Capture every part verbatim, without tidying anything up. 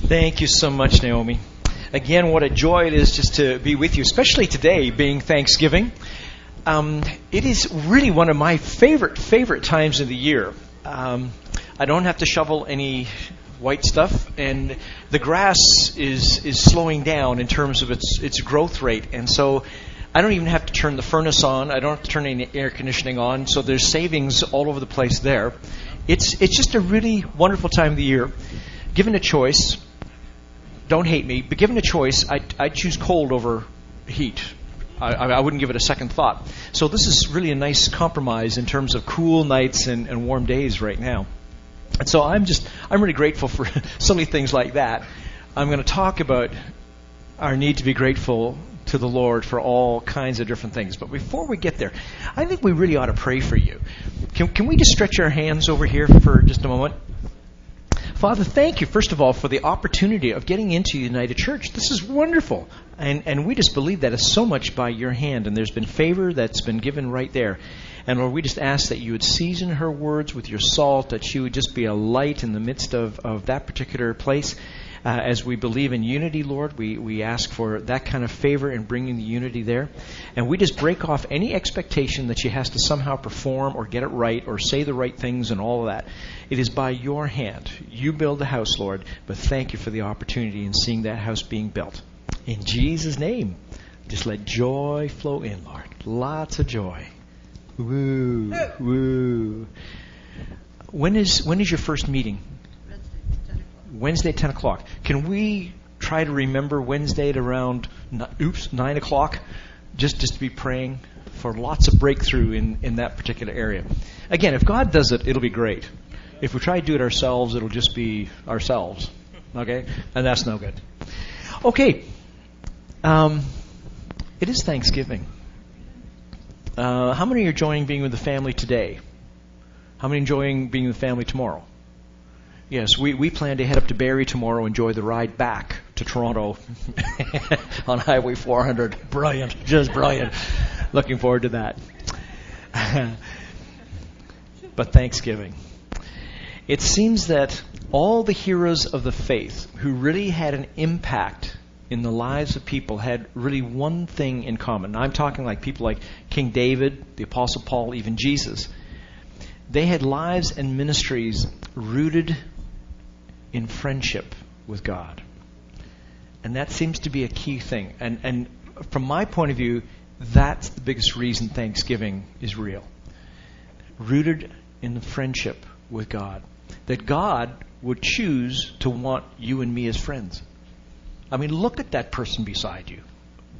Thank you so much, Naomi. Again, what a joy it is just to be with you, especially today being Thanksgiving. Um, it is really one of my favorite, favorite times of the year. Um, I don't have to shovel any white stuff, and the grass is is slowing down in terms of its its growth rate, and so I don't even have to turn the furnace on. I don't have to turn any air conditioning on, so there's savings all over the place there. It's it's just a really wonderful time of the year. Given a choice, don't hate me, but given a choice, I'd, I'd choose cold over heat. I, I wouldn't give it a second thought. So this is really a nice compromise in terms of cool nights and, and warm days right now. And so I'm just, I'm really grateful for silly things like that. I'm going to talk about our need to be grateful to the Lord for all kinds of different things. But before we get there, I think we really ought to pray for you. Can, can we just stretch our hands over here for just a moment? Father, thank you, first of all, for the opportunity of getting into United Church. This is wonderful. And and we just believe that is so much by your hand. And there's been favor that's been given right there. And Lord, we just ask that you would season her words with your salt, that she would just be a light in the midst of, of that particular place. Uh, as we believe in unity, Lord, we, we ask for that kind of favor in bringing the unity there. And we just break off any expectation that she has to somehow perform or get it right or say the right things and all of that. It is by your hand. You build the house, Lord, but thank you for the opportunity in seeing that house being built. In Jesus' name, just let joy flow in, Lord. Lots of joy. Woo, woo. When is when is your first meeting? Wednesday at ten o'clock. Can we try to remember Wednesday at around, oops, nine o'clock? Just, just to be praying for lots of breakthrough in, in that particular area. Again, if God does it, it'll be great. If we try to do it ourselves, it'll just be ourselves. Okay? And that's no good. Okay. Um, it is Thanksgiving. Uh, how many are enjoying being with the family today? How many enjoying being with the family tomorrow? Yes, we, we plan to head up to Barrie tomorrow, enjoy the ride back to Toronto on Highway four hundred. Brilliant, just brilliant. Looking forward to that. But Thanksgiving. It seems that all the heroes of the faith who really had an impact in the lives of people had really one thing in common. I'm talking like people like King David, the Apostle Paul, even Jesus. They had lives and ministries rooted in friendship with God. And that seems to be a key thing. And and from my point of view, that's the biggest reason Thanksgiving is real. Rooted in the friendship with God. That God would choose to want you and me as friends. I mean, look at that person beside you.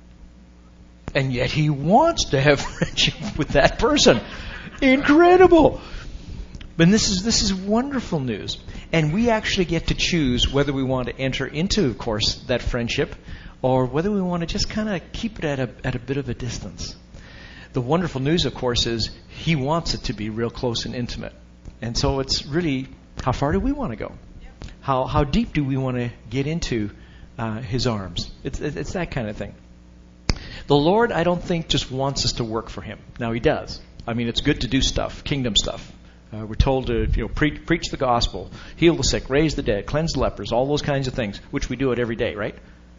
And yet he wants to have friendship with that person. Incredible. But this is this is wonderful news. And we actually get to choose whether we want to enter into, of course, that friendship or whether we want to just kind of keep it at a at a bit of a distance. The wonderful news, of course, is he wants it to be real close and intimate. And so it's really, how far do we want to go? How how deep do we want to get into uh, his arms? It's it's that kind of thing. The Lord, I don't think, just wants us to work for him. Now, he does. I mean, it's good to do stuff, kingdom stuff. Uh, we're told to you know pre- preach the gospel, heal the sick, raise the dead, cleanse the lepers, all those kinds of things, which we do it every day, right?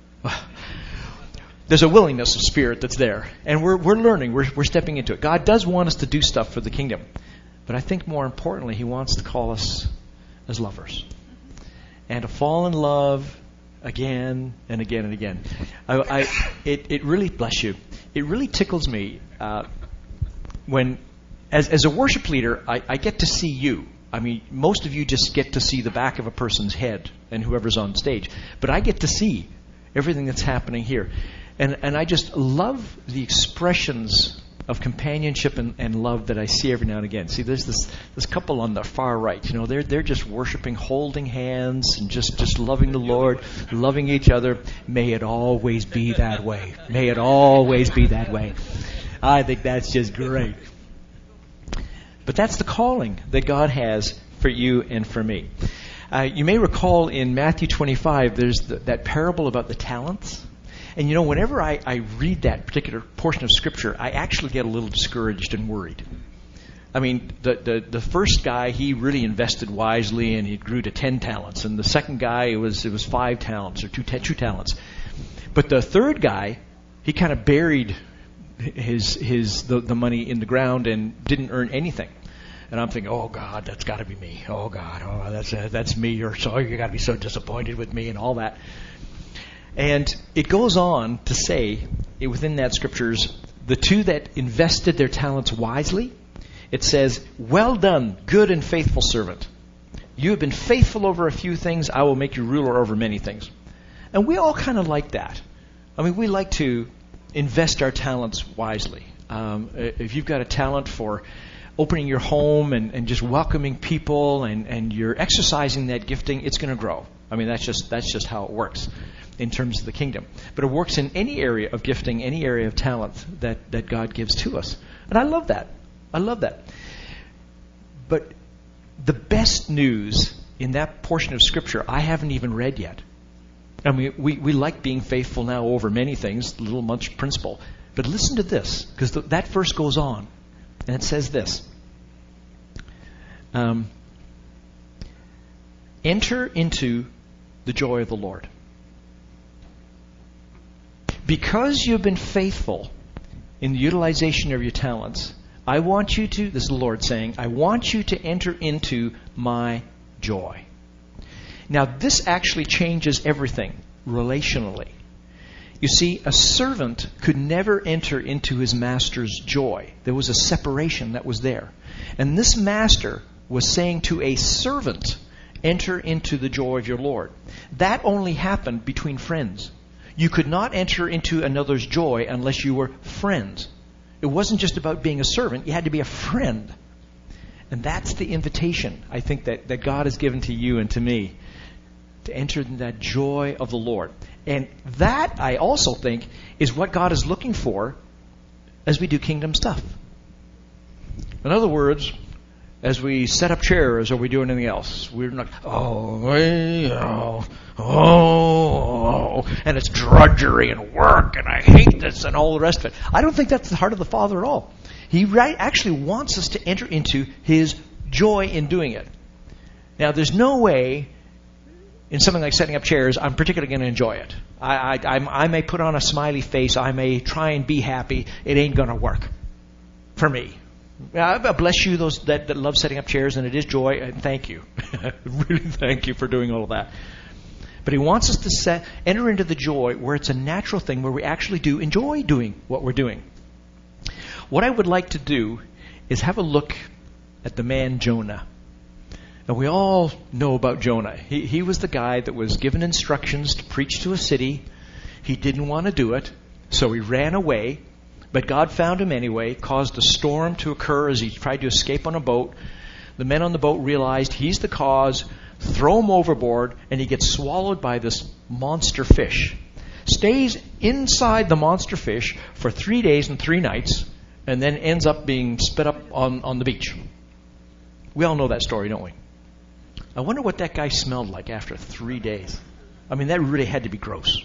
There's a willingness of spirit that's there, and we're we're learning, we're we're stepping into it. God does want us to do stuff for the kingdom, but I think more importantly, he wants to call us as lovers and to fall in love again and again and again. I, I it it really bless you. It really tickles me uh, when. As as a worship leader, I, I get to see you. I mean, most of you just get to see the back of a person's head and whoever's on stage. But I get to see everything that's happening here. And and I just love the expressions of companionship and, and love that I see every now and again. See, there's this this couple on the far right. You know, they're they're just worshiping, holding hands, and just, just loving the Lord, loving each other. May it always be that way. May it always be that way. I think that's just great. But that's the calling that God has for you and for me. Uh, you may recall in Matthew twenty-five, there's the, that parable about the talents. And you know, whenever I, I read that particular portion of Scripture, I actually get a little discouraged and worried. I mean, the, the, the first guy, he really invested wisely, and he grew to ten talents. And the second guy, it was it was five talents or two, two talents. But the third guy, he kind of buried his his the, the money in the ground and didn't earn anything. And I'm thinking, oh God, that's got to be me. Oh God, oh that's uh, that's me. You're so you got to be so disappointed with me and all that. And it goes on to say within that scriptures, the two that invested their talents wisely. It says, well done, good and faithful servant. You have been faithful over a few things. I will make you ruler over many things. And we all kind of like that. I mean, we like to invest our talents wisely. Um, if you've got a talent for opening your home and, and just welcoming people and, and you're exercising that gifting, it's going to grow. I mean, that's just that's just how it works in terms of the kingdom. But it works in any area of gifting, any area of talent that, that God gives to us. And I love that. I love that. But the best news in that portion of Scripture I haven't even read yet. I mean, we, we like being faithful now over many things, the little munch principle. But listen to this, because that verse goes on, and it says this. Um, Enter into the joy of the Lord. Because you've been faithful in the utilization of your talents, I want you to, this is the Lord saying, I want you to enter into my joy. Now, this actually changes everything relationally. You see, a servant could never enter into his master's joy. There was a separation that was there. And this master was saying to a servant, enter into the joy of your Lord. That only happened between friends. You could not enter into another's joy unless you were friends. It wasn't just about being a servant. You had to be a friend. And that's the invitation, I think, that, that God has given to you and to me, to enter in that joy of the Lord. And that, I also think, is what God is looking for as we do kingdom stuff. In other words, as we set up chairs or we do anything else, we're not, oh, oh, oh, and it's drudgery and work, and I hate this and all the rest of it. I don't think that's the heart of the Father at all. He right, actually wants us to enter into His joy in doing it. Now, there's no way in something like setting up chairs, I'm particularly going to enjoy it. I, I, I'm, I may put on a smiley face. I may try and be happy. It ain't going to work for me. I bless you, those that, that love setting up chairs, and it is joy. And thank you. Really thank you for doing all of that. But He wants us to set, enter into the joy where it's a natural thing, where we actually do enjoy doing what we're doing. What I would like to do is have a look at the man Jonah. And we all know about Jonah. He, he was the guy that was given instructions to preach to a city. He didn't want to do it, so he ran away. But God found him anyway, caused a storm to occur as he tried to escape on a boat. The men on the boat realized he's the cause, throw him overboard, and he gets swallowed by this monster fish. Stays inside the monster fish for three days and three nights, and then ends up being spit up on, on the beach. We all know that story, don't we? I wonder what that guy smelled like after three days. I mean, that really had to be gross.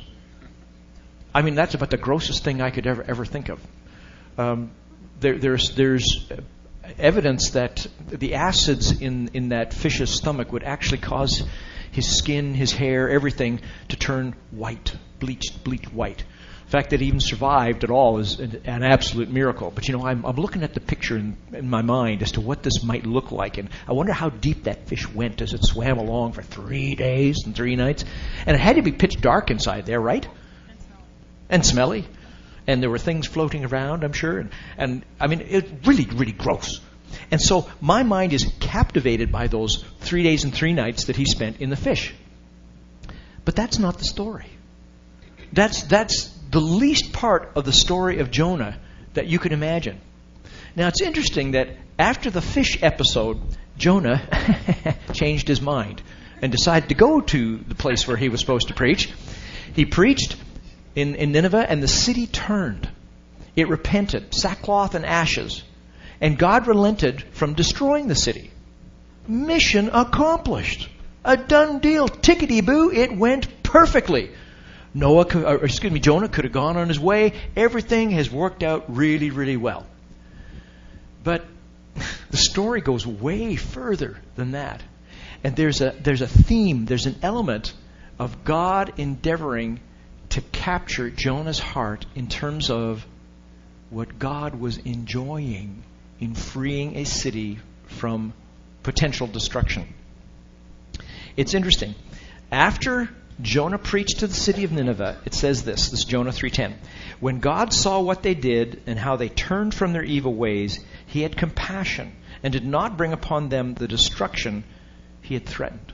I mean, that's about the grossest thing I could ever ever think of. Um, there, there's there's evidence that the acids in, in that fish's stomach would actually cause his skin, his hair, everything to turn white, bleached, bleached white. The fact that he even survived at all is an, an absolute miracle. But, you know, I'm, I'm looking at the picture in, in my mind as to what this might look like. And I wonder how deep that fish went as it swam along for three days and three nights. And it had to be pitch dark inside there, right? And smelly. And smelly. And there were things floating around, I'm sure. And, and I mean, it's really, really gross. And so my mind is captivated by those three days and three nights that he spent in the fish. But that's not the story. That's that's the least part of the story of Jonah that you can imagine. Now, it's interesting that after the fish episode, Jonah changed his mind and decided to go to the place where he was supposed to preach. He preached in, in Nineveh, and the city turned. It repented, sackcloth and ashes. And God relented from destroying the city. Mission accomplished. A done deal. Tickety-boo, it went perfectly. Noah, or excuse me, Jonah could have gone on his way. Everything has worked out really, really well. But The story goes way further than that. And there's a there's a theme, there's an element of God endeavoring to capture Jonah's heart in terms of what God was enjoying in freeing a city from potential destruction. It's interesting. After Jonah preached to the city of Nineveh, it says this, this is Jonah three ten. When God saw what they did and how they turned from their evil ways, he had compassion and did not bring upon them the destruction he had threatened.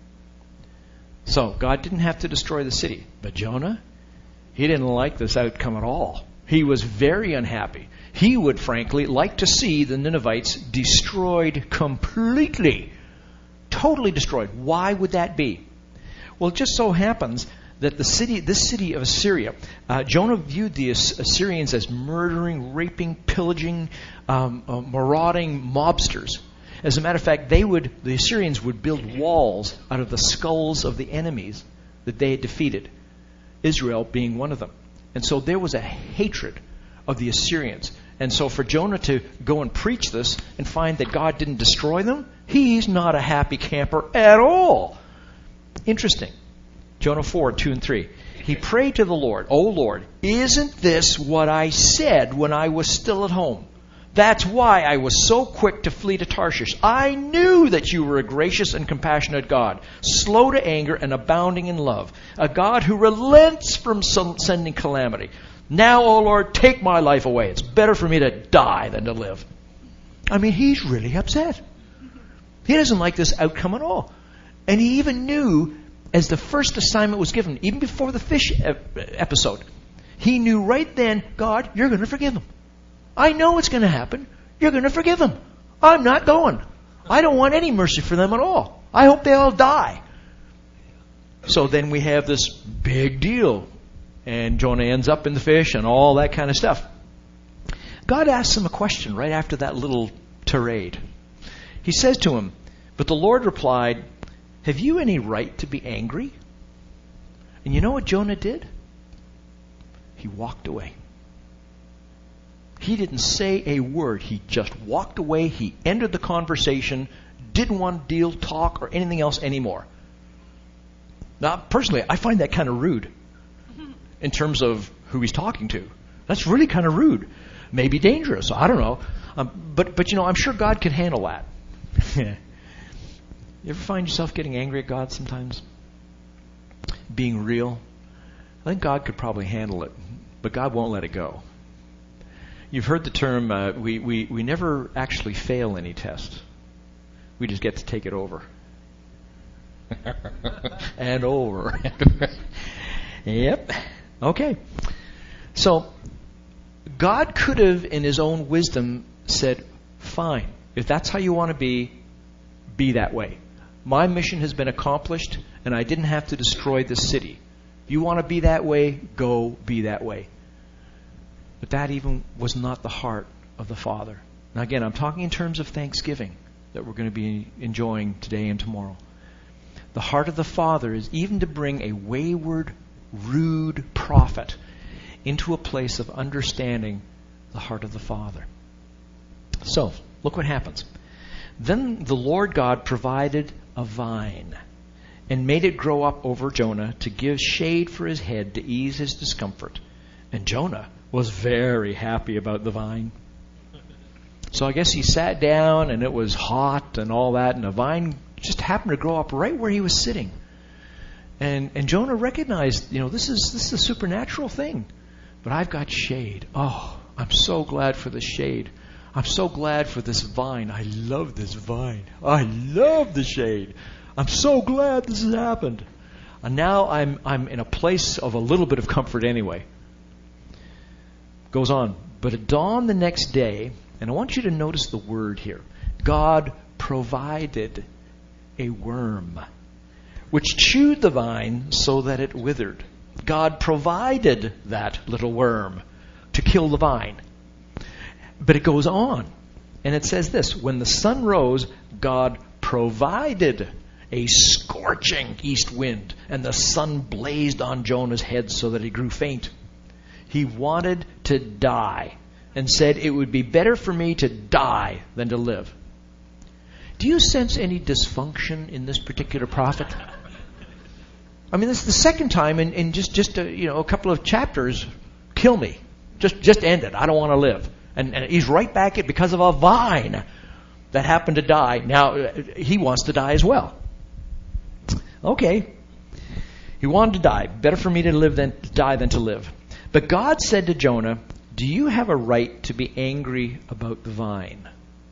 So, God didn't have to destroy the city. But Jonah, he didn't like this outcome at all. He was very unhappy. He would, frankly, like to see the Ninevites destroyed completely. Totally destroyed. Why would that be? Well, it just so happens that the city, this city of Assyria, uh, Jonah viewed the Assyrians as murdering, raping, pillaging, um, uh, marauding mobsters. As a matter of fact, they would, the Assyrians would build walls out of the skulls of the enemies that they had defeated, Israel being one of them. And so there was a hatred of the Assyrians. And so for Jonah to go and preach this and find that God didn't destroy them, he's not a happy camper at all. Interesting. Jonah four, two and three. He prayed to the Lord, "O Lord, isn't this what I said when I was still at home? That's why I was so quick to flee to Tarshish. I knew that you were a gracious and compassionate God, slow to anger and abounding in love, a God who relents from sending calamity. Now, O Lord, take my life away. It's better for me to die than to live." I mean, he's really upset. He doesn't like this outcome at all. And he even knew, as the first assignment was given, even before the fish episode, he knew right then, God, you're going to forgive him. I know it's going to happen. You're going to forgive them. I'm not going. I don't want any mercy for them at all. I hope they all die. So then we have this big deal. And Jonah ends up in the fish and all that kind of stuff. God asks him a question right after that little tirade. He says to him, "But the Lord replied, have you any right to be angry?" And you know what Jonah did? He walked away. He didn't say a word. He just walked away. He ended the conversation, didn't want to deal, talk, or anything else anymore. Now, personally, I find that kind of rude in terms of who he's talking to. That's really kind of rude. Maybe dangerous. I don't know. Um, but, but, you know, I'm sure God could handle that. You ever find yourself getting angry at God sometimes? Being real? I think God could probably handle it, but God won't let it go. You've heard the term, uh, we, we, we never actually fail any test. We just get to take it over. And over. Yep. Okay. So, God could have, in his own wisdom, said, fine, if that's how you want to be, be that way. My mission has been accomplished, and I didn't have to destroy the city. If you want to be that way, go be that way. But that even was not the heart of the Father. Now again, I'm talking in terms of thanksgiving that we're going to be enjoying today and tomorrow. The heart of the Father is even to bring a wayward, rude prophet into a place of understanding the heart of the Father. So, look what happens. Then the Lord God provided a vine and made it grow up over Jonah to give shade for his head to ease his discomfort. And Jonah was very happy about the vine. So I guess he sat down and it was hot and all that, and the vine just happened to grow up right where he was sitting. And and Jonah recognized, you know, this is this is a supernatural thing. But I've got shade. Oh, I'm so glad for the shade. I'm so glad for this vine. I love this vine. I love the shade. I'm so glad this has happened. And now I'm I'm in a place of a little bit of comfort anyway. Goes on. But at dawn the next day, and I want you to notice the word here, God provided a worm, which chewed the vine so that it withered. God provided that little worm to kill the vine. But it goes on, and it says this, when the sun rose, God provided a scorching east wind, and the sun blazed on Jonah's head so that he grew faint. He wanted to die and said, it would be better for me to die than to live. Do you sense any dysfunction in this particular prophet? I mean, this is the second time in, in just, just a, you know, a couple of chapters, kill me. Just just end it. I don't want to live. And, and he's right back at because of a vine that happened to die. Now, he wants to die as well. Okay. He wanted to die. Better for me to live than to die than to live. But God said to Jonah, do you have a right to be angry about the vine?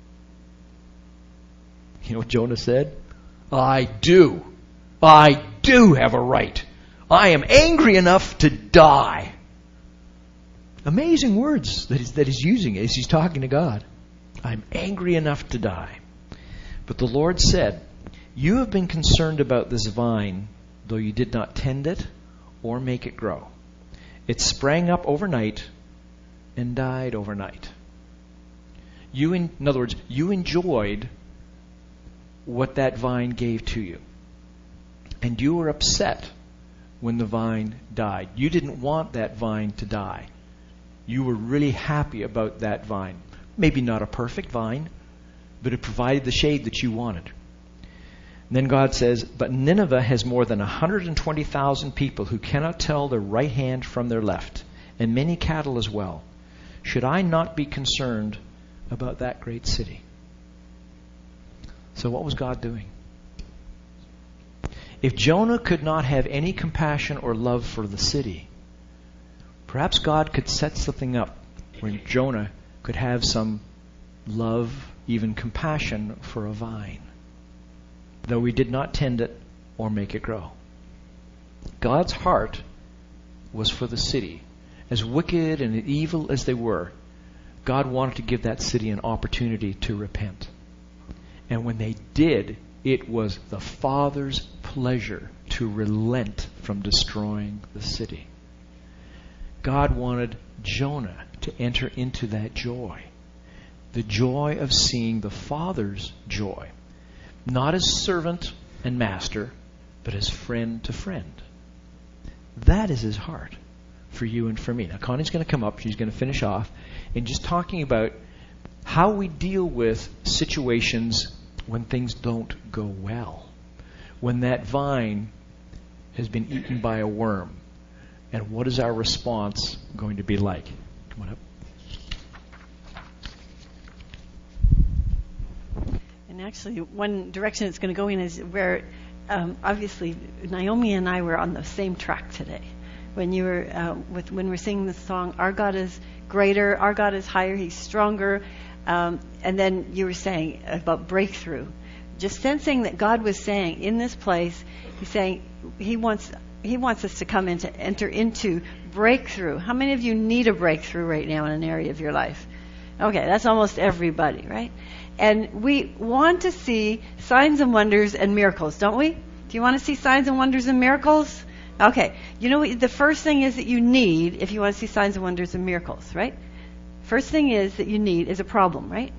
You know what Jonah said? I do. I do have a right. I am angry enough to die. Amazing words that he's, that he's using as he's talking to God. I'm angry enough to die. But the Lord said, you have been concerned about this vine, though you did not tend it or make it grow. It sprang up overnight and died overnight. You, in, in other words, you enjoyed what that vine gave to you. And you were upset when the vine died. You didn't want that vine to die. You were really happy about that vine. Maybe not a perfect vine, but it provided the shade that you wanted. And then God says, but Nineveh has more than one hundred twenty thousand people who cannot tell their right hand from their left, and many cattle as well. Should I not be concerned about that great city? So what was God doing? If Jonah could not have any compassion or love for the city, perhaps God could set something up where Jonah could have some love, even compassion for a vine, though he did not tend it or make it grow. God's heart was for the city. As wicked and evil as they were, God wanted to give that city an opportunity to repent. And when they did, it was the Father's pleasure to relent from destroying the city. God wanted Jonah to enter into that joy. The joy of seeing the Father's joy. Not as servant and master, but as friend to friend. That is his heart for you and for me. Now, Connie's going to come up. She's going to finish off in just talking about how we deal with situations when things don't go well. When that vine has been eaten by a worm. And what is our response going to be like? Come on up. And actually, one direction it's going to go in is where, um, obviously, Naomi and I were on the same track today. When you were uh, with when we're singing the song, "Our God is greater, our God is higher, He's stronger," um, and then you were saying about breakthrough. Just sensing that God was saying in this place, He's saying He wants He wants us to come into enter into breakthrough. How many of you need a breakthrough right now in an area of your life? Okay, that's almost everybody, right? And we want to see signs and wonders and miracles, don't we? Do you want to see signs and wonders and miracles? Okay. You know, the first thing is that you need, if you want to see signs and wonders and miracles, right? First thing is that you need is a problem, right?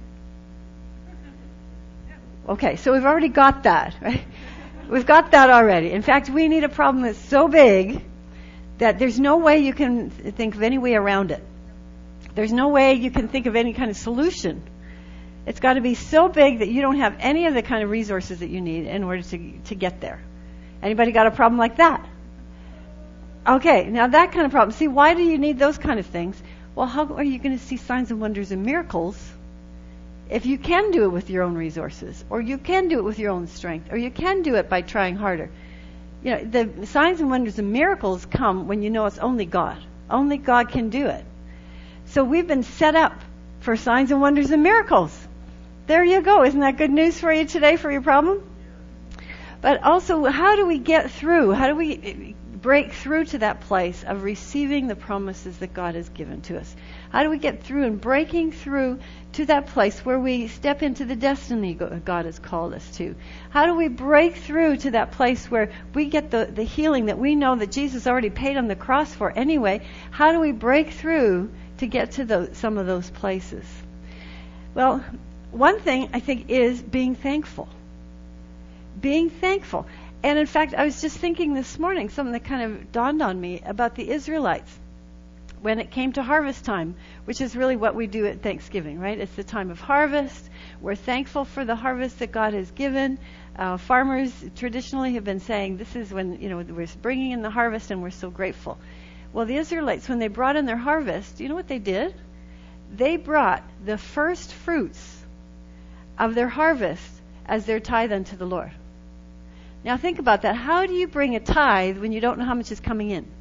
Okay, so we've already got that, right? We've got that already. In fact, we need a problem that's so big that there's no way you can think of any way around it. There's no way you can think of any kind of solution. It's got to be so big that you don't have any of the kind of resources that you need in order to to get there. Anybody got a problem like that? Okay, now that kind of problem. See, why do you need those kind of things? Well, how are you going to see signs and wonders and miracles if you can do it with your own resources, or you can do it with your own strength, or you can do it by trying harder? You know, the signs and wonders and miracles come when you know it's only God. Only God can do it. So we've been set up for signs and wonders and miracles. There you go. Isn't that good news for you today for your problem? But also, how do we get through? How do we break through to that place of receiving the promises that God has given to us? How do we get through and breaking through to that place where we step into the destiny God has called us to? How do we break through to that place where we get the, the healing that we know that Jesus already paid on the cross for anyway? How do we break through to get to those, some of those places? Well, one thing I think is being thankful. Being thankful. And in fact, I was just thinking this morning, something that kind of dawned on me about the Israelites. when it came to harvest time, which is really what we do at Thanksgiving, right? It's the time of harvest. We're thankful for the harvest that God has given. Uh, farmers traditionally have been saying, this is when, you know, we're bringing in the harvest and we're so grateful. Well, the Israelites, when they brought in their harvest, do you know what they did? They brought the first fruits of their harvest as their tithe unto the Lord. Now think about that. How do you bring a tithe when you don't know how much is coming in?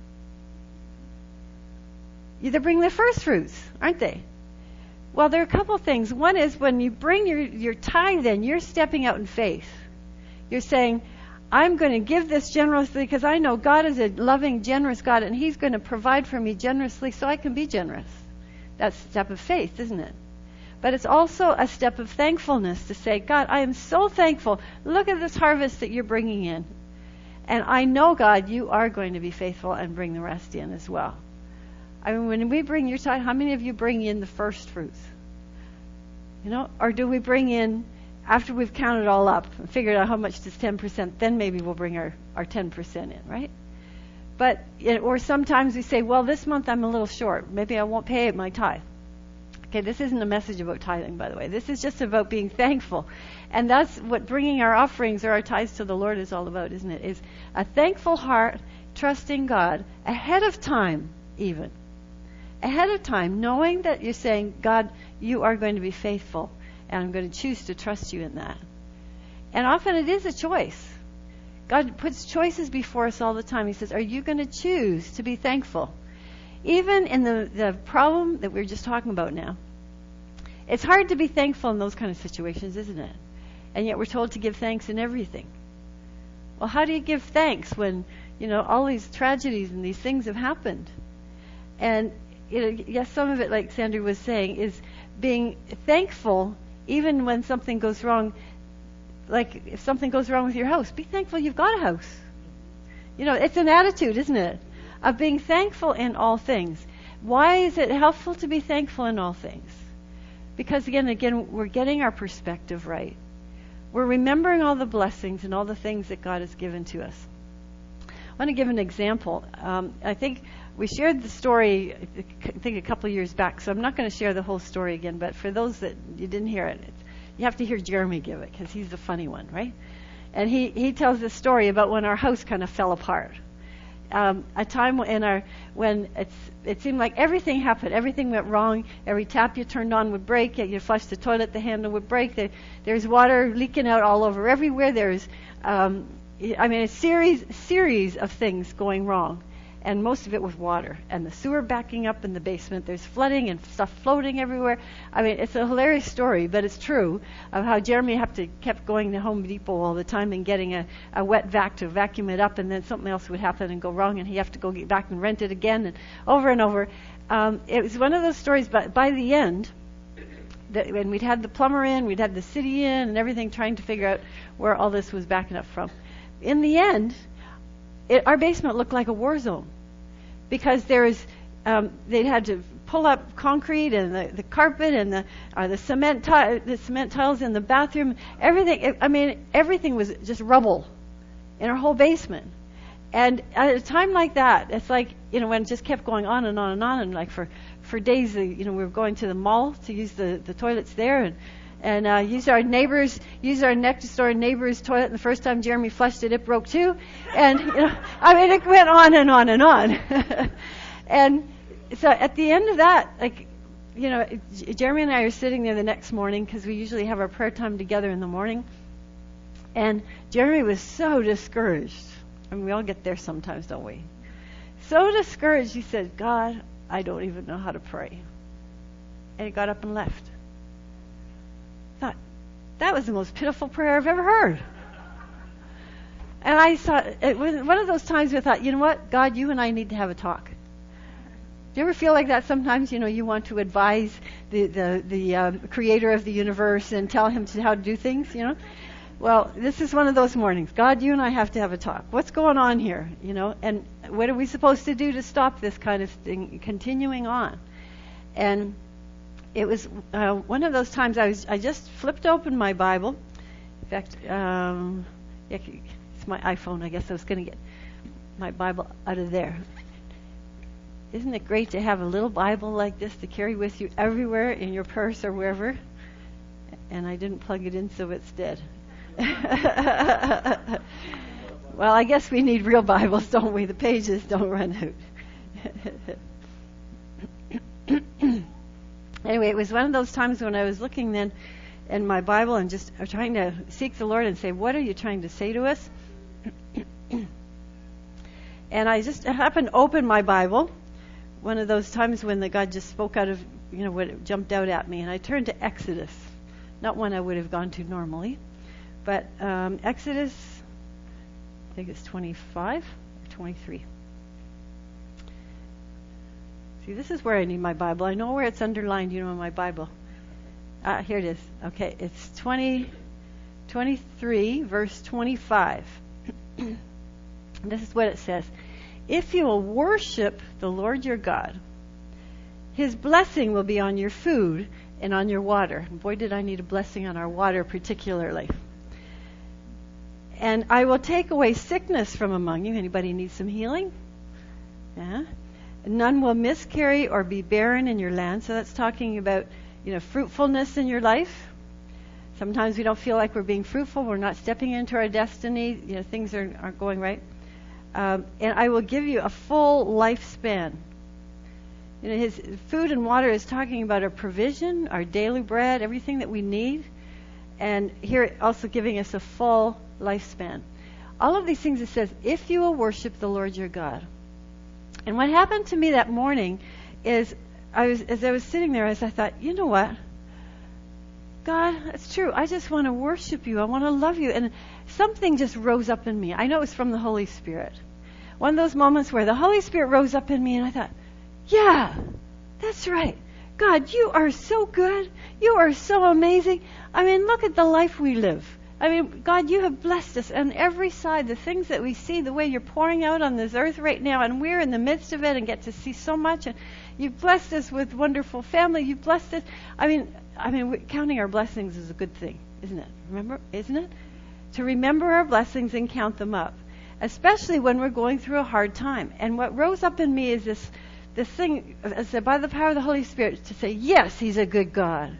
They're bringing the first fruits, aren't they? Well, there are a couple of things. One is when you bring your, your tithe in, you're stepping out in faith. You're saying, I'm going to give this generously because I know God is a loving, generous God, and He's going to provide for me generously so I can be generous. That's a step of faith, isn't it? But it's also a step of thankfulness to say, God, I am so thankful. Look at this harvest that you're bringing in. And I know, God, you are going to be faithful and bring the rest in as well. I mean, when we bring your tithe, how many of you bring in the first fruits? You know, or do we bring in, after we've counted it all up and figured out how much is ten percent, then maybe we'll bring our, our ten percent in, right? But, or sometimes we say, well, this month I'm a little short. Maybe I won't pay my tithe. Okay, this isn't a message about tithing, by the way. This is just about being thankful. And that's what bringing our offerings or our tithes to the Lord is all about, isn't it? Is a thankful heart, trusting God ahead of time, even. Ahead of time, knowing that you're saying, God, you are going to be faithful, and I'm going to choose to trust you in that. And often it is a choice. God puts choices before us all the time. He says, are you going to choose to be thankful? Even in the, the problem that we were just talking about now, it's hard to be thankful in those kind of situations, isn't it? And yet we're told to give thanks in everything. Well, how do you give thanks when, you know, all these tragedies and these things have happened? And, you know, yes, some of it, like Sandra was saying, is being thankful even when something goes wrong. Like if something goes wrong with your house, be thankful you've got a house. You know, it's an attitude, isn't it? Of being thankful in all things. Why is it helpful to be thankful in all things? Because again, again, we're getting our perspective right. We're remembering all the blessings and all the things that God has given to us. I want to give an example. Um, I think we shared the story, I think a couple of years back, so I'm not going to share the whole story again, but for those that you didn't hear it, it's, you have to hear Jeremy give it, because he's the funny one, right? And he, he tells this story about when our house kind of fell apart. Um, a time in our when it's, it seemed like everything happened, everything went wrong. Every tap you turned on would break. You flushed the toilet, the handle would break. There, there's water leaking out all over everywhere. There's, um, I mean, a series series of things going wrong, and most of it was water. And the sewer backing up in the basement. There's flooding and stuff floating everywhere. I mean, it's a hilarious story, but it's true of how Jeremy have to kept going to Home Depot all the time and getting a, a wet vac to vacuum it up, and then something else would happen and go wrong, and he have to go get back and rent it again, and over and over. Um, it was one of those stories. But by the end, that when we'd had the plumber in, we'd had the city in, and everything, trying to figure out where all this was backing up from. In the end, it, our basement looked like a war zone. Because there was, um, they'd had to pull up concrete and the, the carpet and the uh, the cement ti- the cement tiles in the bathroom. Everything. It, I mean, everything was just rubble in our whole basement. And at a time like that, it's like, you know, when it just kept going on and on and on, and like for for days, you know, we were going to the mall to use the, the toilets there, and and uh, use our neighbors, use our next door neighbor's toilet. And the first time Jeremy flushed it, it broke too. And, you know, I mean, it went on and on and on. And so at the end of that, like, you know, Jeremy and I are sitting there the next morning, because we usually have our prayer time together in the morning. And Jeremy was so discouraged. I mean, we all get there sometimes, don't we? So discouraged, he said, God, I don't even know how to pray. And he got up and left. Thought, that was the most pitiful prayer I've ever heard. And I thought, it was one of those times where I thought, you know what, God, you and I need to have a talk. Do you ever feel like that sometimes? You know, you want to advise the the, the um, creator of the universe and tell him to, how to do things, you know? Well, this is one of those mornings. God, you and I have to have a talk. What's going on here, you know? And what are we supposed to do to stop this kind of thing continuing on? And it was uh, one of those times I was I just flipped open my Bible. In fact, um, yeah, it's my iPhone. I guess I was going to get my Bible out of there. Isn't it great to have a little Bible like this to carry with you everywhere in your purse or wherever? And I didn't plug it in, so it's dead. Well, I guess we need real Bibles, don't we? The pages don't run out. Anyway, it was one of those times when I was looking then in my Bible and just trying to seek the Lord and say, what are you trying to say to us? And I just happened to open my Bible, one of those times when the God just spoke out of, you know, what jumped out at me. And I turned to Exodus, not one I would have gone to normally, but um, Exodus, I think it's twenty-five or twenty-three. See, this is where I need my Bible. I know where it's underlined, you know, in my Bible. Ah, here it is. Okay, it's twenty, twenty-three, verse twenty-five. This is what it says. If you will worship the Lord your God, His blessing will be on your food and on your water. Boy, did I need a blessing on our water particularly. And I will take away sickness from among you. Anybody need some healing? Yeah. None will miscarry or be barren in your land. So that's talking about, you know, fruitfulness in your life. Sometimes we don't feel like we're being fruitful. We're not stepping into our destiny. You know, things are, aren't going right. Um, and I will give you a full lifespan. You know, His food and water is talking about our provision, our daily bread, everything that we need. And here also giving us a full lifespan. All of these things it says, if you will worship the Lord your God. And what happened to me that morning is, I was as I was sitting there, as I thought, you know what? God, it's true. I just want to worship you. I want to love you. And something just rose up in me. I know it was from the Holy Spirit. One of those moments where the Holy Spirit rose up in me and I thought, yeah, that's right. God, you are so good. You are so amazing. I mean, look at the life we live. I mean, God, you have blessed us on every side. The things that we see, the way you're pouring out on this earth right now, and we're in the midst of it and get to see so much. And you've blessed us with wonderful family. You've blessed us. I mean, I mean, we, counting our blessings is a good thing, isn't it? Remember, isn't it? To remember our blessings and count them up, especially when we're going through a hard time. And what rose up in me is this, this thing, as I said, by the power of the Holy Spirit, to say, yes, He's a good God.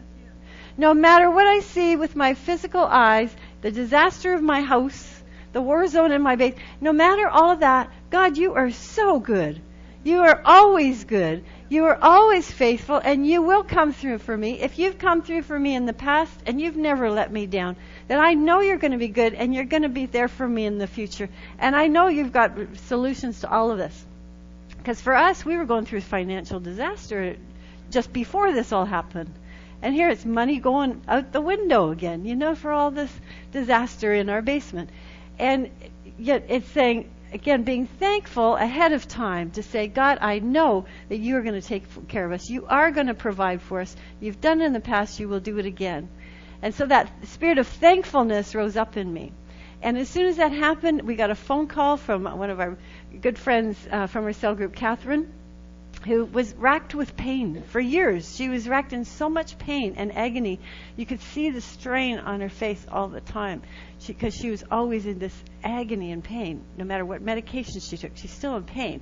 No matter what I see with my physical eyes, the disaster of my house, the war zone in my base, no matter all of that, God, you are so good. You are always good. You are always faithful, and you will come through for me. If you've come through for me in the past and you've never let me down, then I know you're going to be good and you're going to be there for me in the future. And I know you've got solutions to all of this. Because for us, we were going through financial disaster just before this all happened. And here it's money going out the window again, you know, for all this disaster in our basement. And yet it's saying, again, being thankful ahead of time to say, God, I know that you are going to take care of us. You are going to provide for us. You've done it in the past. You will do it again. And so that spirit of thankfulness rose up in me. And as soon as that happened, we got a phone call from one of our good friends uh, from our cell group, Catherine, who was racked with pain for years. She was racked in so much pain and agony. You could see the strain on her face all the time because she, she was always in this agony and pain. No matter what medication she took, she's still in pain.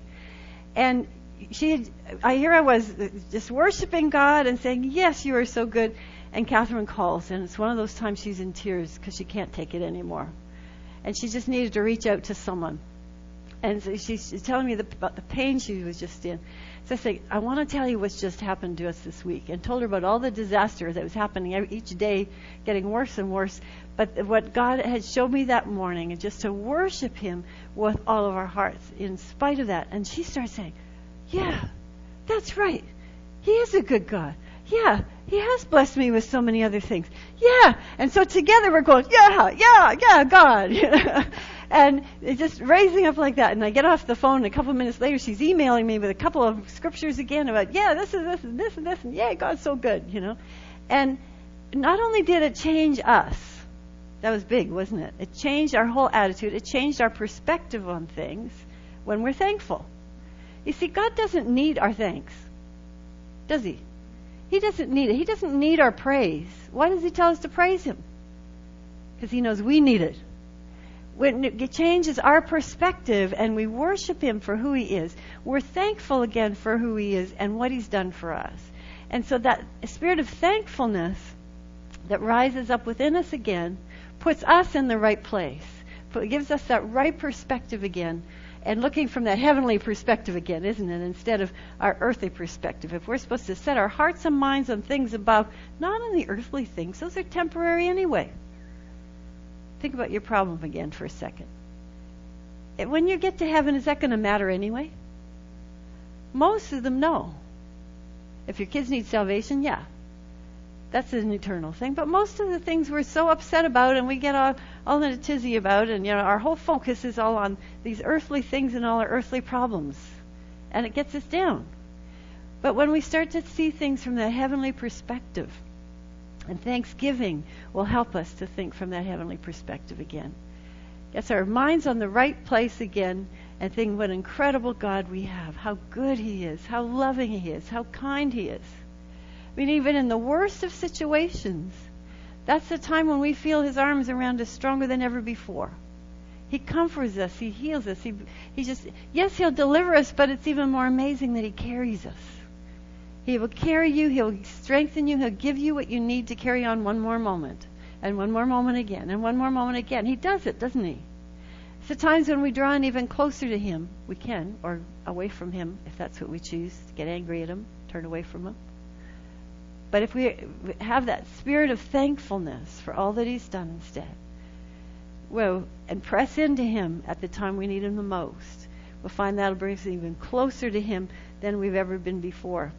And she, had, I here I was just worshiping God and saying, yes, you are so good. And Catherine calls, and it's one of those times she's in tears because she can't take it anymore. And she just needed to reach out to someone. And so she's telling me the, about the pain she was just in. So I say, I want to tell you what's just happened to us this week. And told her about all the disaster that was happening every, each day, getting worse and worse. But what God had showed me that morning, and just to worship Him with all of our hearts in spite of that. And she starts saying, yeah, that's right. He is a good God. Yeah, He has blessed me with so many other things. Yeah. And so together we're going, yeah, yeah, yeah, God. And it's just raising up like that. And I get off the phone, and a couple of minutes later, she's emailing me with a couple of scriptures again about, yeah, this is this and this and this, and yeah, God's so good, you know. And not only did it change us, that was big, wasn't it? It changed our whole attitude. It changed our perspective on things when we're thankful. You see, God doesn't need our thanks, does He? He doesn't need it. He doesn't need our praise. Why does He tell us to praise Him? Because He knows we need it. when it changes our perspective and we worship Him for who He is, we're thankful again for who He is and what He's done for us. And so that spirit of thankfulness that rises up within us again puts us in the right place. It gives us that right perspective again, and looking from that heavenly perspective again, isn't it? Instead of our earthly perspective. If we're supposed to set our hearts and minds on things above, not on the earthly things, those are temporary anyway. Think about your problem again for a second. When you get to heaven, is that going to matter anyway? Most of them, no. If your kids need salvation, yeah. That's an eternal thing. But most of the things we're so upset about and we get all, all in a tizzy about, and you know, our whole focus is all on these earthly things and all our earthly problems. And it gets us down. But when we start to see things from the heavenly perspective, and thanksgiving will help us to think from that heavenly perspective again. Gets our minds on the right place again and think what incredible God we have, how good He is, how loving He is, how kind He is. I mean, even in the worst of situations, that's the time when we feel His arms around us stronger than ever before. He comforts us. He heals us. He, he just, yes, He'll deliver us, but it's even more amazing that He carries us. He will carry you. He'll strengthen you. He'll give you what you need to carry on one more moment, and one more moment again, and one more moment again. He does it, doesn't He? It's the times when we draw in even closer to Him, we can, or away from Him, if that's what we choose, to get angry at Him, turn away from Him. But if we have that spirit of thankfulness for all that He's done instead, well, and press into Him at the time we need Him the most, we'll find that'll bring us even closer to Him than we've ever been before.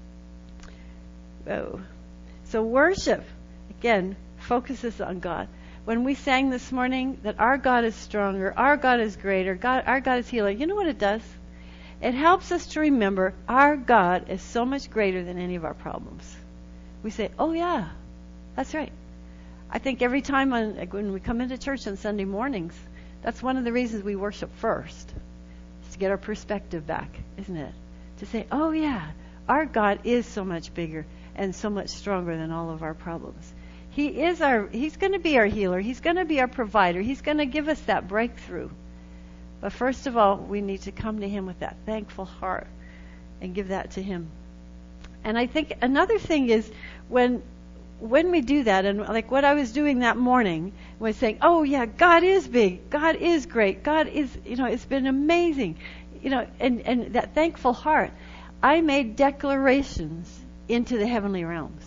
Oh. So worship, again, focuses on God. When we sang this morning that our God is stronger, our God is greater, God, our God is healer, you know what it does? It helps us to remember our God is so much greater than any of our problems. We say, oh yeah, that's right. I think every time on, when we come into church on Sunday mornings, that's one of the reasons we worship first, is to get our perspective back, isn't it? To say, oh yeah, our God is so much bigger and so much stronger than all of our problems. He is our, He's going to be our healer. He's going to be our provider. He's going to give us that breakthrough. But first of all, we need to come to Him with that thankful heart and give that to Him. And I think another thing is when when we do that, and like what I was doing that morning, was saying, oh yeah, God is big, God is great, God is, you know, it's been amazing, you know, and, and that thankful heart, I made declarations into the heavenly realms.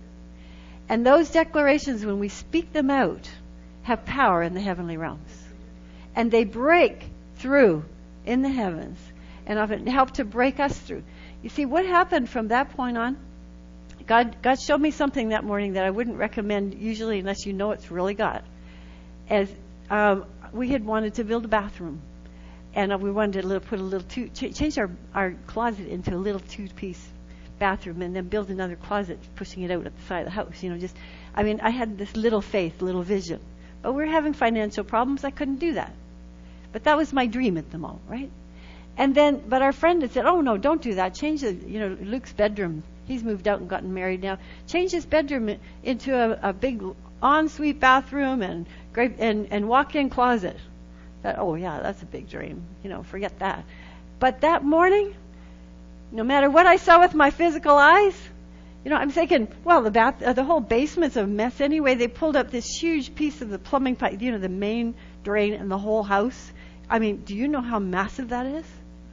And those declarations, when we speak them out, have power in the heavenly realms. And they break through in the heavens and often help to break us through. You see, what happened from that point on, God God showed me something that morning that I wouldn't recommend usually unless you know it's really God. As um, we had wanted to build a bathroom. And we wanted to put a little two, change our, our closet into a little two-piece bathroom and then build another closet, pushing it out at the side of the house. You know, just, I mean, I had this little faith, little vision. But we were having financial problems. I couldn't do that. But that was my dream at the moment, right? And then, but our friend had said, oh no, don't do that. Change the, you know, Luke's bedroom. He's moved out and gotten married now. Change his bedroom into a, a big ensuite bathroom and great and, and walk-in closet. That, oh yeah, that's a big dream. You know, forget that. But that morning, no matter what I saw with my physical eyes, you know, I'm thinking, well, the bath, uh, the whole basement's a mess anyway. They pulled up this huge piece of the plumbing pipe, you know, the main drain in the whole house. I mean, do you know how massive that is?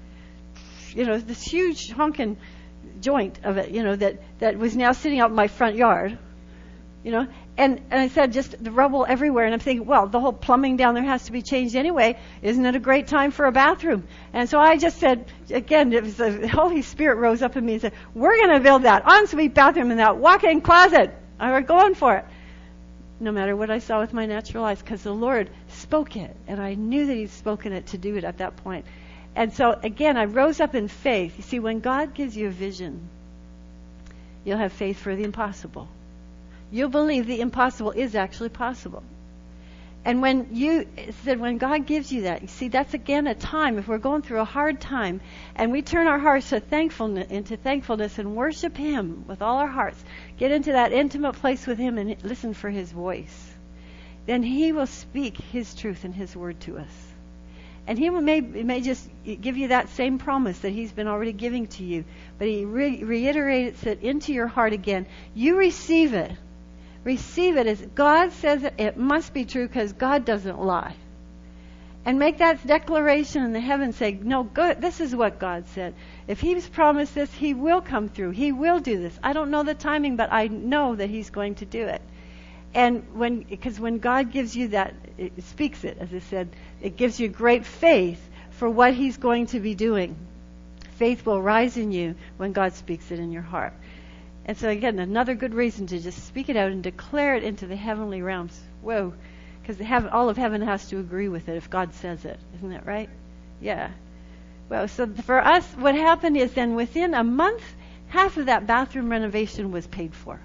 You know, this huge honking joint of it, you know, that, that was now sitting out in my front yard, you know. And, and I said, just the rubble everywhere. And I'm thinking, well, the whole plumbing down there has to be changed anyway. Isn't it a great time for a bathroom? And so I just said, again, it was the Holy Spirit rose up in me and said, we're going to build that ensuite bathroom in that walk-in closet. And we're going for it. No matter what I saw with my natural eyes, because the Lord spoke it. And I knew that He'd spoken it to do it at that point. And so, again, I rose up in faith. You see, when God gives you a vision, you'll have faith for the impossible. You'll believe the impossible is actually possible. And when you said, when God gives you that, you see, that's again a time, if we're going through a hard time, and we turn our hearts to thankfulness, into thankfulness and worship Him with all our hearts, get into that intimate place with Him and listen for His voice. then He will speak His truth and His word to us. And He may, may just give you that same promise that He's been already giving to you, but He re- reiterates it into your heart again. You receive it. Receive it as God says it. It must be true because God doesn't lie. And make that declaration in the heavens, say, no, good, this is what God said. If He's promised this, He will come through. He will do this. I don't know the timing, but I know that He's going to do it. And when, because when God gives you that, it speaks it, as I said, it gives you great faith for what He's going to be doing. Faith will rise in you when God speaks it in your heart. And so again, another good reason to just speak it out and declare it into the heavenly realms. Whoa. Because all of heaven has to agree with it if God says it. Isn't that right? Yeah. Well, so for us, what happened is then within a month, half of that bathroom renovation was paid for.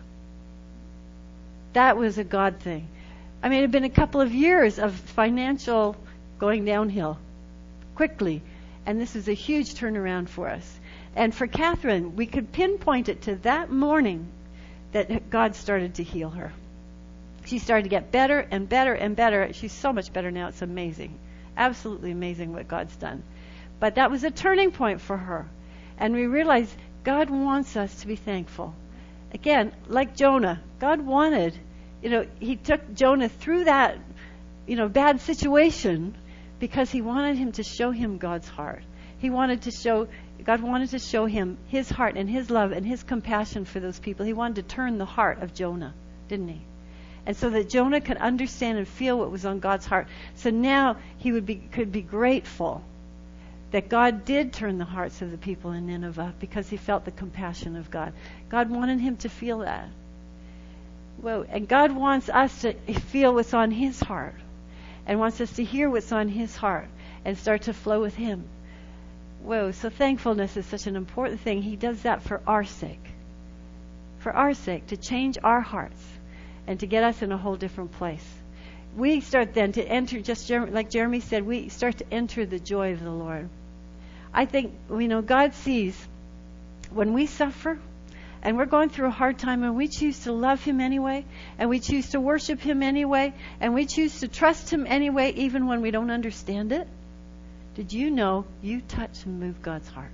That was a God thing. I mean, it had been a couple of years of financial going downhill quickly. And this is a huge turnaround for us. And for Catherine, we could pinpoint it to that morning that God started to heal her. She started to get better and better and better. She's so much better now. It's amazing. Absolutely amazing what God's done. But that was a turning point for her. And we realized God wants us to be thankful. Again, like Jonah, God wanted, you know, He took Jonah through that, you know, bad situation because He wanted him to show him God's heart. He wanted to show, God wanted to show him His heart and His love and His compassion for those people. He wanted to turn the heart of Jonah, didn't He? And so that Jonah could understand and feel what was on God's heart. So now he would be could be grateful that God did turn the hearts of the people in Nineveh because he felt the compassion of God. God wanted him to feel that. Well, and God wants us to feel what's on His heart and wants us to hear what's on His heart and start to flow with Him. Whoa, so thankfulness is such an important thing. He does that for our sake. For our sake, to change our hearts. And to get us in a whole different place. We start then to enter, just like Jeremy said, we start to enter the joy of the Lord. I think, you know, God sees when we suffer and we're going through a hard time and we choose to love Him anyway, and we choose to worship Him anyway, and we choose to trust Him anyway, even when we don't understand it. Did you know you touch and move God's heart?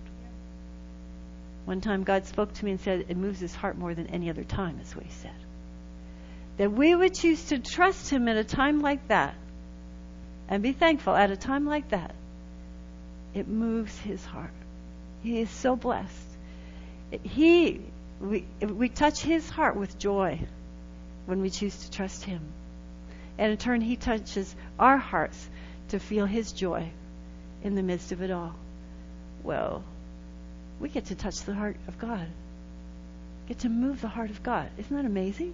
One time God spoke to me and said, it moves His heart more than any other time, is what He said. That we would choose to trust Him at a time like that and be thankful at a time like that. It moves His heart. He is so blessed. It, he, we, we touch His heart with joy when we choose to trust Him. And in turn, He touches our hearts to feel His joy in the midst of it all. Well, we get to touch the heart of God. Get to move the heart of God. Isn't that amazing?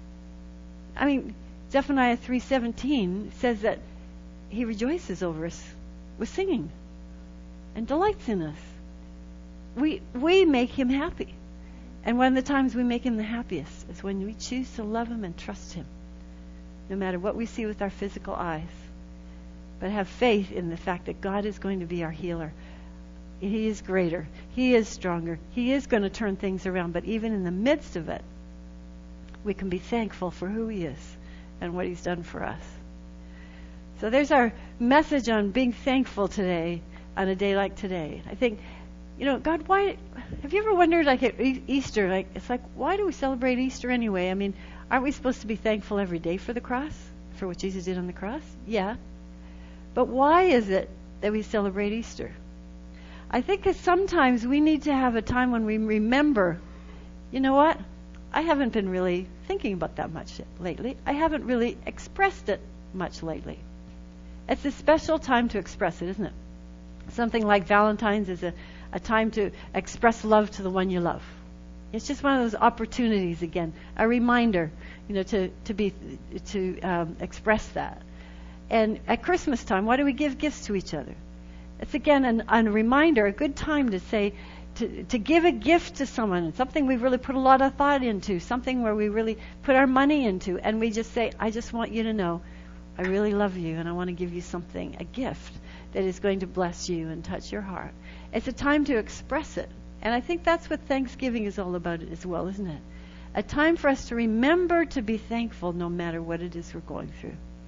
I mean, Zephaniah three seventeen says that He rejoices over us with singing and delights in us. We we make Him happy. And one of the times we make Him the happiest is when we choose to love Him and trust Him, no matter what we see with our physical eyes. But have faith in the fact that God is going to be our healer. He is greater. He is stronger. He is going to turn things around. But even in the midst of it, we can be thankful for who He is and what He's done for us. So there's our message on being thankful today, on a day like today. I think, you know, God, why, have you ever wondered, like at Easter, like, it's like, why do we celebrate Easter anyway? I mean, aren't we supposed to be thankful every day for the cross, for what Jesus did on the cross? Yeah. But why is it that we celebrate Easter? I think that sometimes we need to have a time when we remember, you know what? I haven't been really thinking about that much lately. I haven't really expressed it much lately. It's a special time to express it, isn't it? Something like Valentine's is a, a time to express love to the one you love. It's just one of those opportunities again, a reminder, you know, to to be to um, express that. And at Christmas time, why do we give gifts to each other? It's again an, a reminder, a good time to say, to to give a gift to someone, something we've really put a lot of thought into, something where we really put our money into, and we just say, I just want you to know, I really love you, and I want to give you something, a gift that is going to bless you and touch your heart. It's a time to express it. And I think that's what Thanksgiving is all about as well, isn't it? A time for us to remember to be thankful no matter what it is we're going through.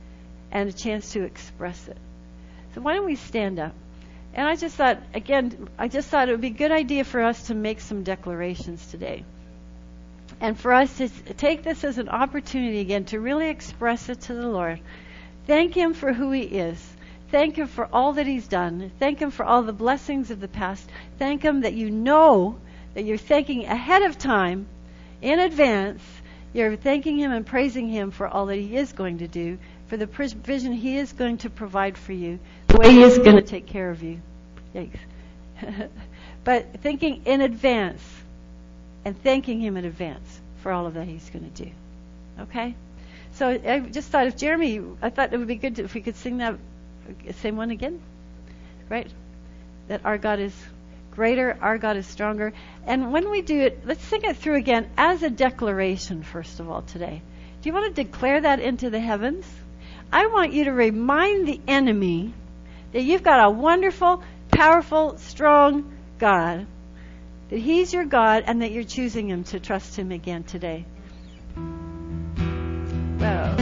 and a chance to express it. So why don't we stand up? And I just thought, again, I just thought it would be a good idea for us to make some declarations today. And for us to take this as an opportunity again to really express it to the Lord. Thank Him for who He is. Thank Him for all that He's done. Thank Him for all the blessings of the past. Thank Him that you know that you're thanking ahead of time, in advance. You're thanking Him and praising Him for all that He is going to do, for the provision He is going to provide for you, the way He is going to take care of you. Yikes. But thinking in advance and thanking Him in advance for all of that He's going to do. Okay? So I just thought if Jeremy, I thought it would be good to, if we could sing that same one again. Right? That our God is greater, our God is stronger. And when we do it, let's sing it through again as a declaration, first of all, today. Do you want to declare that into the heavens? I want you to remind the enemy that you've got a wonderful, powerful, strong God, that He's your God, and that you're choosing Him to trust Him again today. Well.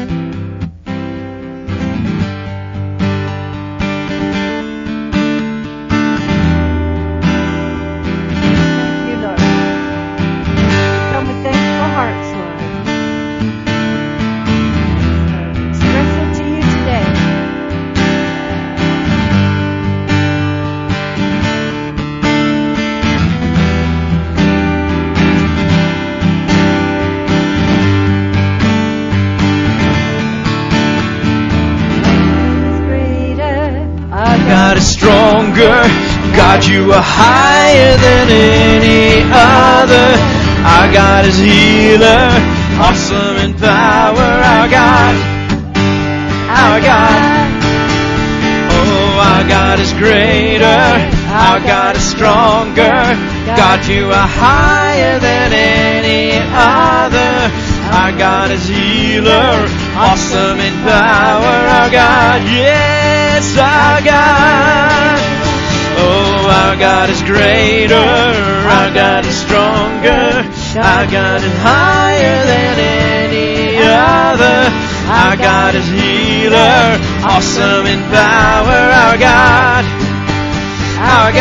Stronger, God, you are higher than any other. Our God is healer, awesome in power. Our God, our God, oh, our God is greater, our God is stronger. God, you are higher than any other. Our God is healer, awesome in power. Our God, yes, our God. Oh, our God is greater, our God is stronger. Our God is higher than any other. Our God is healer, awesome in power. Our God, our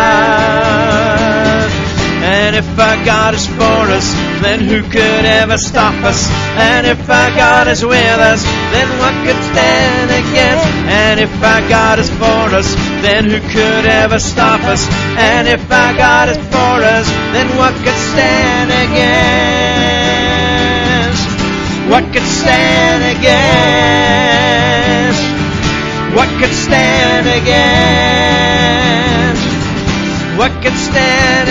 God. And if our God is for us, then who could ever stop us? And if our God is with us, then what could stand against? And if our God is for us, then who could ever stop us? And if our God is for us, then what could stand against? What could stand against? What could stand against? What could stand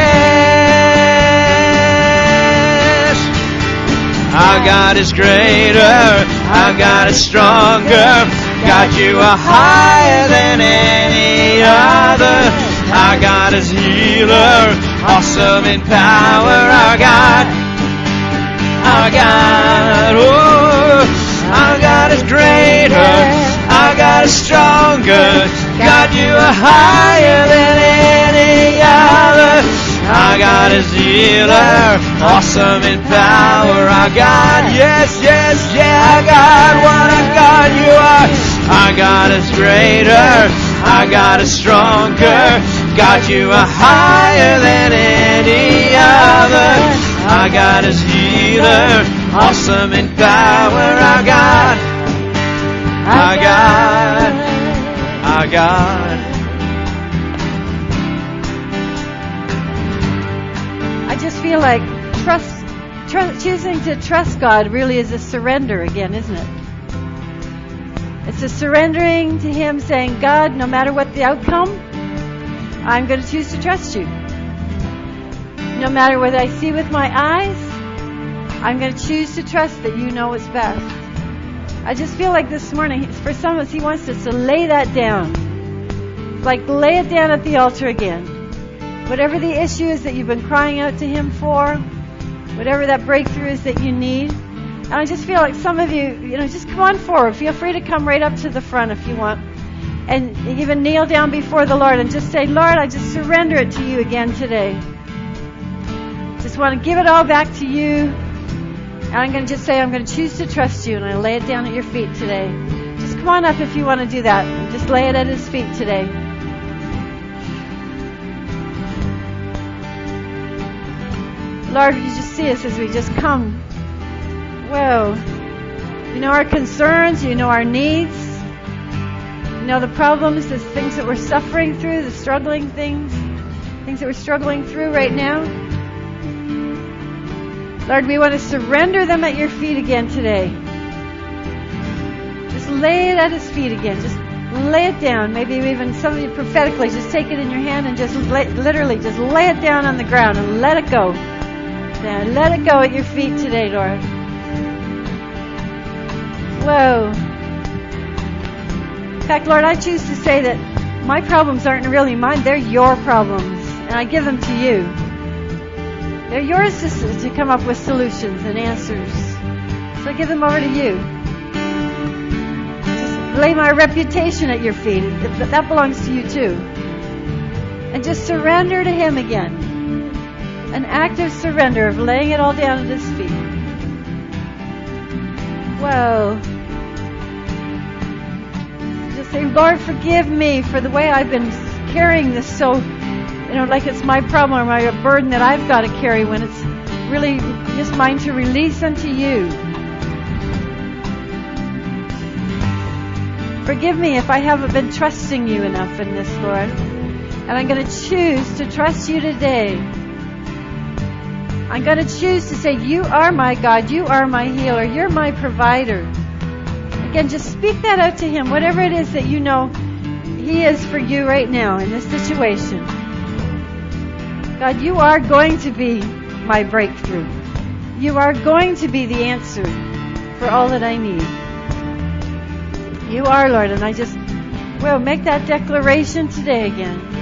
against? Our God is greater, our God is stronger. God, you are higher than any other. Our God is healer, awesome in power. Our God, our God, oh, our God is greater, our God is stronger. God, you are higher than any other. Our God is healer, awesome in power. Our God, yes, yes, yeah, our God, what a God you are. Our God is greater, our God is stronger. God, you are higher than any other. Our God is healer, awesome in power. Our God, our God, our God. I just feel like trust, trust, choosing to trust God really is a surrender again, isn't it? It's a surrendering to Him, saying, God, no matter what the outcome, I'm going to choose to trust you. No matter what I see with my eyes, I'm going to choose to trust that you know what's best. I just feel like this morning, for some of us, He wants us to lay that down. Like, lay it down at the altar again. Whatever the issue is that you've been crying out to Him for, whatever that breakthrough is that you need. And I just feel like some of you, you know, just come on forward. Feel free to come right up to the front if you want. And even kneel down before the Lord and just say, Lord, I just surrender it to you again today. Just want to give it all back to you. And I'm going to just say, I'm going to choose to trust you. And I lay it down at your feet today. Just come come on up if you want to do that. Just lay it at His feet today. Lord, you just see us as we just come. Whoa. You know our concerns. You know our needs. You know the problems, the things that we're suffering through, the struggling things, things that we're struggling through right now. Lord, we want to surrender them at your feet again today. Just lay it at His feet again. Just lay it down. Maybe even some of you prophetically just take it in your hand and just lay, literally just lay it down on the ground and let it go. Yeah, let it go at your feet today, Lord. Whoa. In fact, Lord, I choose to say that my problems aren't really mine. They're your problems. And I give them to you. They're yours to, to come up with solutions and answers. So I give them over to you. Just lay my reputation at your feet. That belongs to you too. And just surrender to Him again. An act of surrender, of laying it all down at His feet. Whoa. Just say, Lord, forgive me for the way I've been carrying this so, you know, like it's my problem or my burden that I've got to carry when it's really just mine to release unto you. Forgive me if I haven't been trusting you enough in this, Lord. And I'm going to choose to trust you today. I'm going to choose to say, you are my God, you are my healer, you're my provider. Again, just speak that out to Him, whatever it is that you know He is for you right now in this situation. God, you are going to be my breakthrough. You are going to be the answer for all that I need. You are, Lord, and I just, well, make that declaration today again.